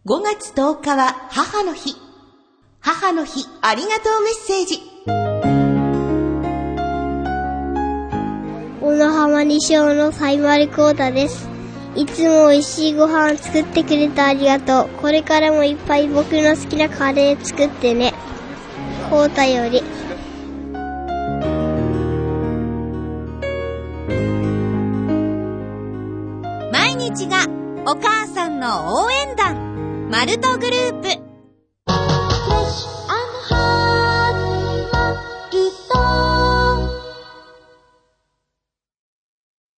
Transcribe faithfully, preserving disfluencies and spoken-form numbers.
ごがつとおかは母の日。母の日ありがとうメッセージ。 小野浜西小のさいまるこうたです。いつも美味しいご飯を作ってくれてありがとう。これからもいっぱい僕の好きなカレー作ってね。こうたより。 毎日がお母さんの応援団。マルトグループ。